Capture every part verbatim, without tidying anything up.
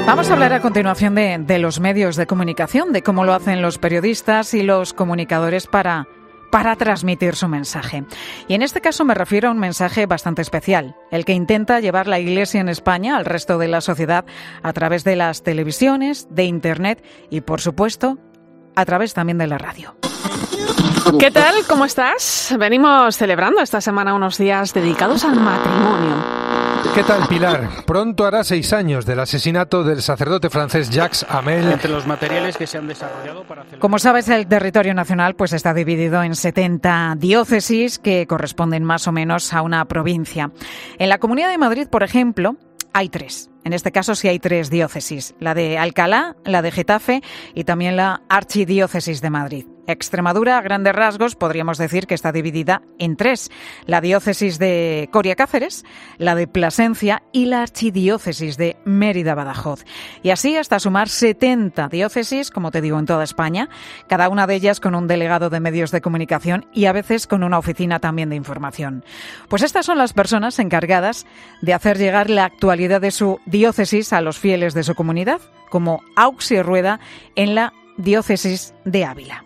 Vamos a hablar a continuación de, de los medios de comunicación, de cómo lo hacen los periodistas y los comunicadores para, para transmitir su mensaje. Y en este caso me refiero a un mensaje bastante especial, el que intenta llevar la Iglesia en España al resto de la sociedad a través de las televisiones, de Internet y, por supuesto, a través también de la radio. ¿Qué tal? ¿Cómo estás? Venimos celebrando esta semana unos días dedicados al matrimonio. ¿Qué tal, Pilar? Pronto hará seis años del asesinato del sacerdote francés Jacques Hamel. Entre los materiales que se han desarrollado para hacer... Como sabes, el territorio nacional pues está dividido en setenta diócesis que corresponden más o menos a una provincia. En la Comunidad de Madrid, por ejemplo, hay tres. En este caso sí hay tres diócesis, la de Alcalá, la de Getafe y también la Archidiócesis de Madrid. Extremadura, a grandes rasgos, podríamos decir que está dividida en tres. La diócesis de Coria Cáceres, la de Plasencia y la archidiócesis de Mérida-Badajoz. Y así hasta sumar setenta diócesis, como te digo, en toda España, cada una de ellas con un delegado de medios de comunicación y a veces con una oficina también de información. Pues estas son las personas encargadas de hacer llegar la actualidad de su diócesis a los fieles de su comunidad, como Auxi Rueda en la diócesis de Ávila.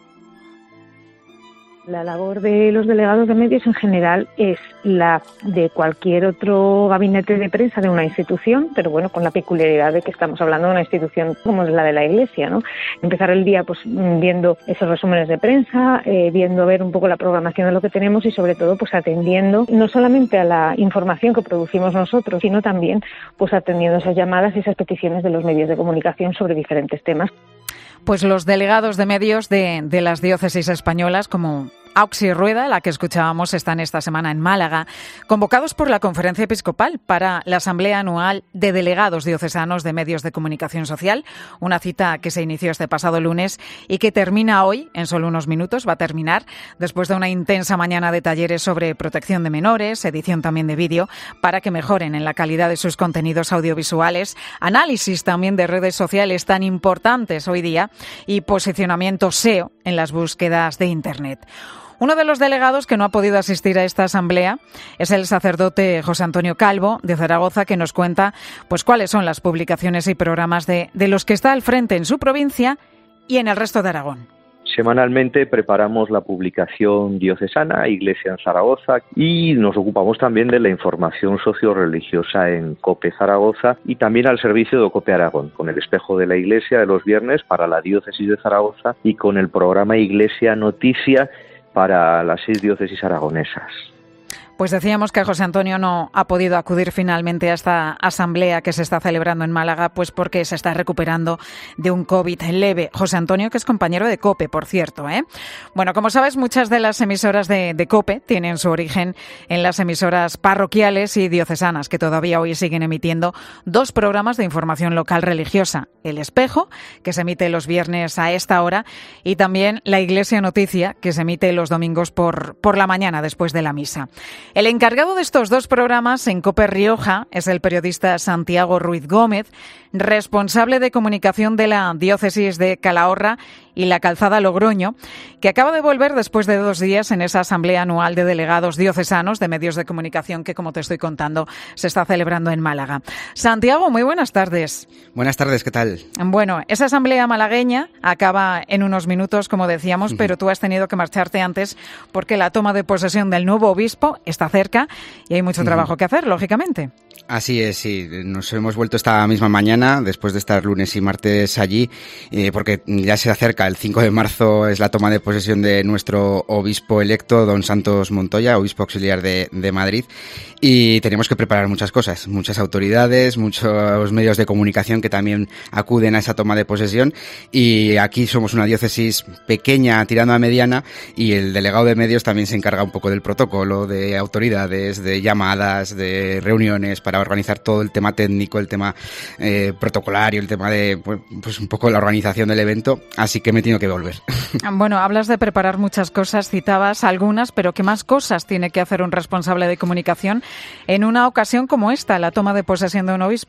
La labor de los delegados de medios en general es la de cualquier otro gabinete de prensa de una institución, pero bueno, con la peculiaridad de que estamos hablando de una institución como es la de la Iglesia, ¿no? Empezar el día pues viendo esos resúmenes de prensa, eh, viendo ver un poco la programación de lo que tenemos y sobre todo pues atendiendo no solamente a la información que producimos nosotros, sino también pues atendiendo esas llamadas y esas peticiones de los medios de comunicación sobre diferentes temas. Pues los delegados de medios de, de las diócesis españolas, como Auxi Rueda, la que escuchábamos, están esta semana en Málaga, convocados por la Conferencia Episcopal para la Asamblea Anual de Delegados Diocesanos de Medios de Comunicación Social, una cita que se inició este pasado lunes y que termina hoy, en solo unos minutos, va a terminar, después de una intensa mañana de talleres sobre protección de menores, edición también de vídeo, para que mejoren en la calidad de sus contenidos audiovisuales, análisis también de redes sociales tan importantes hoy día y posicionamiento S E O en las búsquedas de Internet. Uno de los delegados que no ha podido asistir a esta asamblea es el sacerdote José Antonio Calvo, de Zaragoza, que nos cuenta pues cuáles son las publicaciones y programas de, de los que está al frente en su provincia y en el resto de Aragón. Semanalmente preparamos la publicación diocesana, Iglesia en Zaragoza, y nos ocupamos también de la información socio-religiosa en COPE Zaragoza y también al servicio de COPE Aragón, con el espejo de la Iglesia de los viernes para la diócesis de Zaragoza y con el programa Iglesia Noticia para las seis diócesis aragonesas. Pues decíamos que José Antonio no ha podido acudir finalmente a esta asamblea que se está celebrando en Málaga, pues porque se está recuperando de un COVID leve. José Antonio, que es compañero de COPE, por cierto, ¿eh? Bueno, como sabes, muchas de las emisoras de, de COPE tienen su origen en las emisoras parroquiales y diocesanas, que todavía hoy siguen emitiendo dos programas de información local religiosa. El Espejo, que se emite los viernes a esta hora, y también la Iglesia Noticia, que se emite los domingos por, por la mañana, después de la misa. El encargado de estos dos programas en COPE Rioja es el periodista Santiago Ruiz Gómez, responsable de comunicación de la diócesis de Calahorra y la Calzada Logroño, que acaba de volver después de dos días en esa asamblea anual de delegados diocesanos de medios de comunicación que, como te estoy contando, se está celebrando en Málaga. Santiago, muy buenas tardes. Buenas tardes, ¿qué tal? Bueno, esa asamblea malagueña acaba en unos minutos, como decíamos, uh-huh. pero tú has tenido que marcharte antes porque la toma de posesión del nuevo obispo está cerca y hay mucho uh-huh. trabajo que hacer, lógicamente. Así es, sí. Nos hemos vuelto esta misma mañana, después de estar lunes y martes allí, eh, porque ya se acerca, el cinco de marzo es la toma de posesión de nuestro obispo electo, don Santos Montoya, obispo auxiliar de, de Madrid, y tenemos que preparar muchas cosas, muchas autoridades, muchos medios de comunicación que también acuden a esa toma de posesión, y aquí somos una diócesis pequeña, tirando a mediana, y el delegado de medios también se encarga un poco del protocolo, de autoridades, de llamadas, de reuniones, para organizar todo el tema técnico, el tema eh, protocolario, el tema de pues, pues un poco la organización del evento, así que me he tenido que volver. Bueno, hablas de preparar muchas cosas, citabas algunas, pero ¿qué más cosas tiene que hacer un responsable de comunicación en una ocasión como esta, la toma de posesión de un obispo?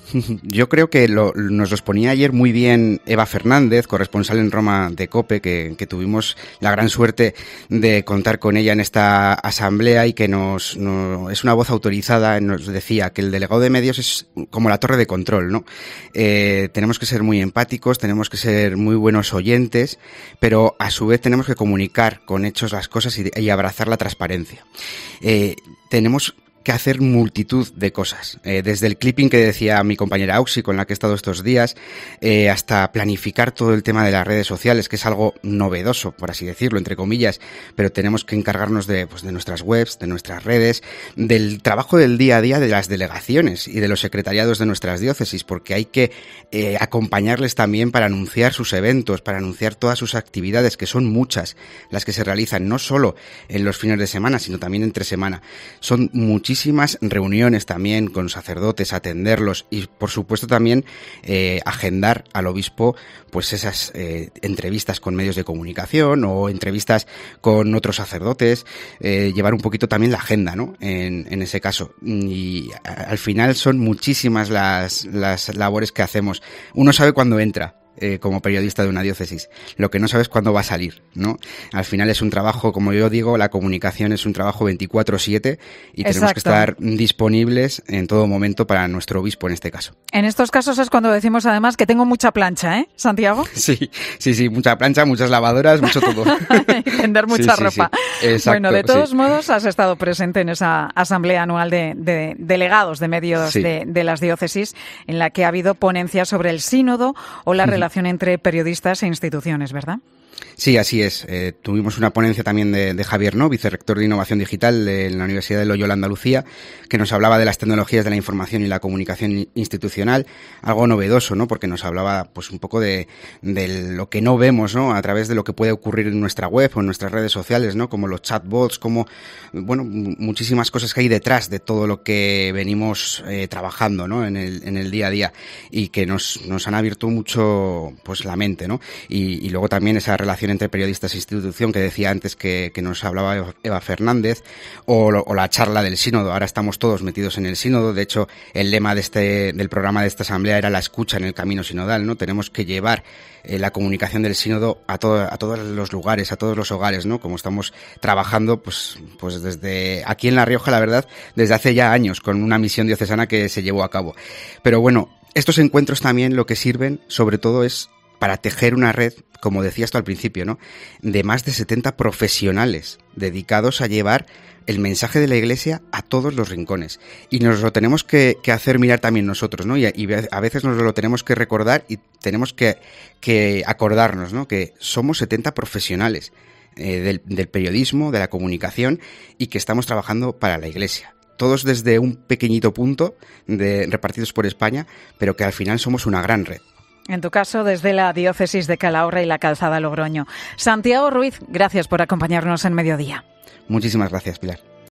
Yo creo que lo, nos los ponía ayer muy bien Eva Fernández, corresponsal en Roma de COPE, que, que tuvimos la gran suerte de contar con ella en esta asamblea y que nos, nos es una voz autorizada. Nos decía que el delegado de medios es como la torre de control, ¿no? Eh, tenemos que ser muy empáticos, tenemos que ser muy buenos oyentes, pero a su vez tenemos que comunicar con hechos las cosas y, y abrazar la transparencia. Eh, tenemos que hacer multitud de cosas, eh, desde el clipping que decía mi compañera Auxi, con la que he estado estos días, eh, hasta planificar todo el tema de las redes sociales, que es algo novedoso, por así decirlo, entre comillas, pero tenemos que encargarnos de, pues, de nuestras webs, de nuestras redes, del trabajo del día a día de las delegaciones y de los secretariados de nuestras diócesis, porque hay que eh, acompañarles también para anunciar sus eventos, para anunciar todas sus actividades, que son muchas las que se realizan, no solo en los fines de semana, sino también entre semana. Son muchísimas Muchísimas reuniones también con sacerdotes, atenderlos y por supuesto también eh, agendar al obispo pues esas eh, entrevistas con medios de comunicación o entrevistas con otros sacerdotes, eh, llevar un poquito también la agenda, ¿no? En, en ese caso. Y a, al final son muchísimas las, las labores que hacemos. Uno sabe cuándo entra. Eh, como periodista de una diócesis. Lo que no sabes cuándo va a salir, ¿no? Al final es un trabajo, como yo digo, la comunicación es un trabajo veinticuatro siete y Exacto. Tenemos que estar disponibles en todo momento para nuestro obispo en este caso. En estos casos es cuando decimos además que tengo mucha plancha, ¿eh, Santiago? Sí, sí, sí, mucha plancha, muchas lavadoras, mucho todo. Y tender mucha sí, ropa. Sí, sí. Exacto, bueno, de todos sí. modos has estado presente en esa asamblea anual de, de delegados de medios sí. de, de las diócesis, en la que ha habido ponencias sobre el sínodo o la uh-huh. relación entre periodistas e instituciones, ¿verdad? Sí, así es. Eh, tuvimos una ponencia también de, de Javier No, vicerrector de Innovación Digital de la Universidad de Loyola Andalucía, que nos hablaba de las tecnologías de la información y la comunicación institucional, algo novedoso, ¿no? Porque nos hablaba, pues, un poco de, de lo que no vemos, ¿no? A través de lo que puede ocurrir en nuestra web o en nuestras redes sociales, ¿no? Como los chatbots, como, bueno, muchísimas cosas que hay detrás de todo lo que venimos eh, trabajando, ¿no? En el, en el día a día y que nos, nos han abierto mucho, pues, la mente, ¿no? Y, y luego también esa relación entre periodistas e institución que decía antes que, que nos hablaba Eva Fernández, o, o la charla del sínodo. Ahora estamos todos metidos en el sínodo. De hecho, el lema de este del programa de esta asamblea era la escucha en el camino sinodal, ¿no? Tenemos que llevar eh, la comunicación del sínodo a todo, a todos los lugares, a todos los hogares, ¿no? Como estamos trabajando, pues, pues desde aquí en La Rioja, la verdad, desde hace ya años, con una misión diocesana que se llevó a cabo. Pero bueno, estos encuentros también lo que sirven, sobre todo, es para tejer una red, como decías tú al principio, ¿no? De más de setenta profesionales dedicados a llevar el mensaje de la Iglesia a todos los rincones. Y nos lo tenemos que, que hacer mirar también nosotros, ¿no? Y, y a veces nos lo tenemos que recordar y tenemos que, que acordarnos, ¿no? Que somos setenta profesionales eh, del, del periodismo, de la comunicación y que estamos trabajando para la Iglesia. Todos desde un pequeñito punto de, repartidos por España, pero que al final somos una gran red. En tu caso, desde la diócesis de Calahorra y la Calzada Logroño. Santiago Ruiz, gracias por acompañarnos en Mediodía. Muchísimas gracias, Pilar.